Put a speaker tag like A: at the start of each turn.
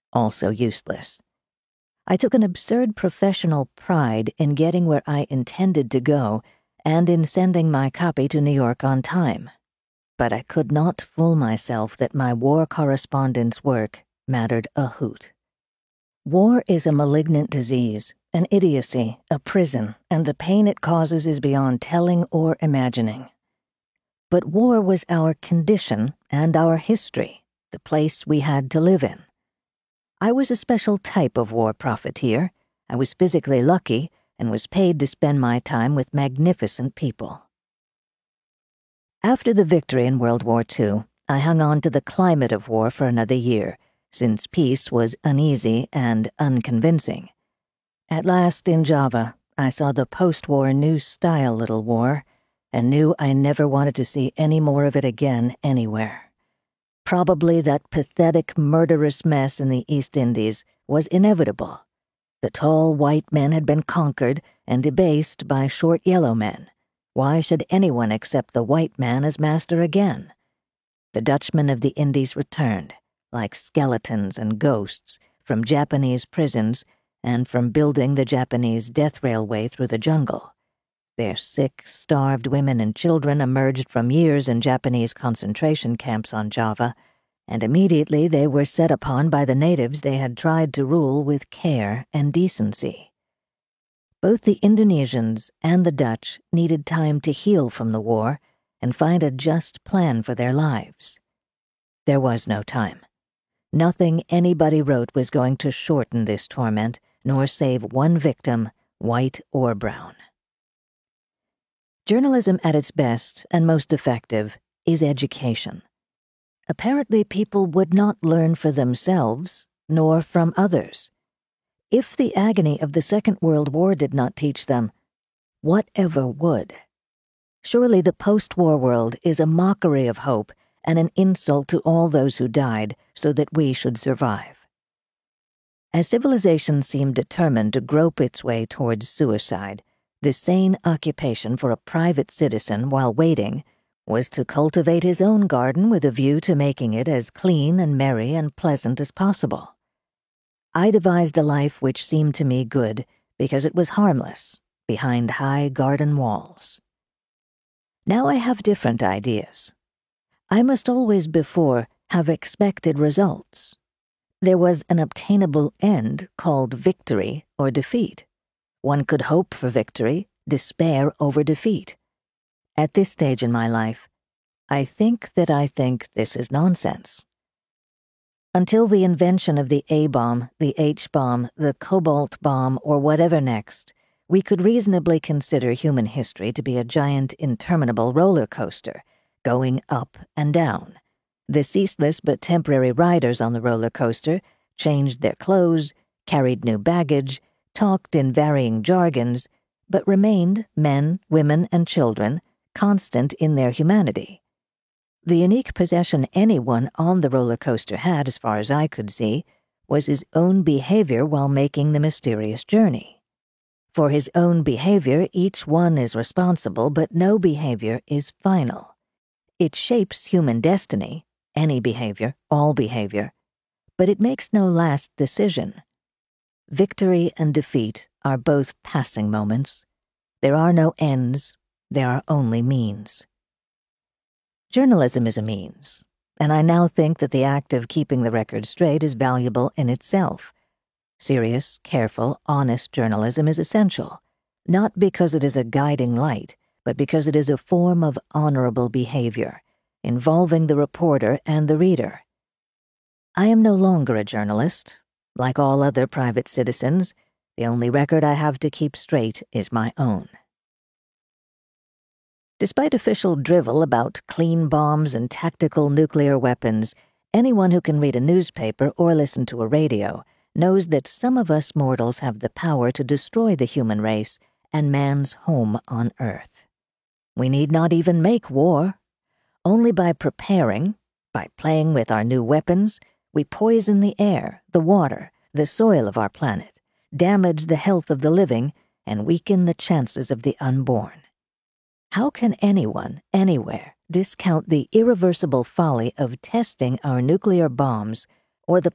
A: also useless. I took an absurd professional pride in getting where I intended to go and in sending my copy to New York on time. But I could not fool myself that my war correspondent's work mattered a hoot. War is a malignant disease, an idiocy, a prison, and the pain it causes is beyond telling or imagining. But war was our condition and our history, the place we had to live in. I was a special type of war profiteer. I was physically lucky and was paid to spend my time with magnificent people. After the victory in World War II, I hung on to the climate of war for another year, since peace was uneasy and unconvincing. At last, in Java, I saw the post-war new-style little war and knew I never wanted to see any more of it again anywhere. Probably that pathetic, murderous mess in the East Indies was inevitable. The tall white men had been conquered and debased by short yellow men. Why should anyone accept the white man as master again? The Dutchmen of the Indies returned, like skeletons and ghosts, from Japanese prisons and from building the Japanese death railway through the jungle. Their sick, starved women and children emerged from years in Japanese concentration camps on Java, and immediately they were set upon by the natives they had tried to rule with care and decency. Both the Indonesians and the Dutch needed time to heal from the war and find a just plan for their lives. There was no time. Nothing anybody wrote was going to shorten this torment, nor save one victim, white or brown. Journalism at its best and most effective is education. Apparently, people would not learn for themselves, nor from others. If the agony of the Second World War did not teach them, whatever would? Surely the post-war world is a mockery of hope and an insult to all those who died so that we should survive. As civilization seemed determined to grope its way towards suicide, the sane occupation for a private citizen while waiting was to cultivate his own garden with a view to making it as clean and merry and pleasant as possible. I devised a life which seemed to me good because it was harmless, behind high garden walls. Now I have different ideas. I must always before have expected results. There was an obtainable end called victory or defeat. One could hope for victory, despair over defeat. At this stage in my life, I think this is nonsense. Until the invention of the A-bomb, the H-bomb, the cobalt bomb, or whatever next, we could reasonably consider human history to be a giant, interminable roller coaster, going up and down. The ceaseless but temporary riders on the roller coaster changed their clothes, carried new baggage, talked in varying jargons, but remained men, women, and children, constant in their humanity. The unique possession anyone on the roller coaster had, as far as I could see, was his own behavior while making the mysterious journey. For his own behavior, each one is responsible, but no behavior is final. It shapes human destiny, any behavior, all behavior, but it makes no last decision. Victory and defeat are both passing moments. There are no ends, there are only means. Journalism is a means, and I now think that the act of keeping the record straight is valuable in itself. Serious, careful, honest journalism is essential, not because it is a guiding light, but because it is a form of honorable behavior, involving the reporter and the reader. I am no longer a journalist. Like all other private citizens, the only record I have to keep straight is my own. Despite official drivel about clean bombs and tactical nuclear weapons, anyone who can read a newspaper or listen to a radio knows that some of us mortals have the power to destroy the human race and man's home on Earth. We need not even make war. Only by preparing, by playing with our new weapons, we poison the air, the water, the soil of our planet, damage the health of the living, and weaken the chances of the unborn. How can anyone, anywhere, discount the irreversible folly of testing our nuclear bombs or the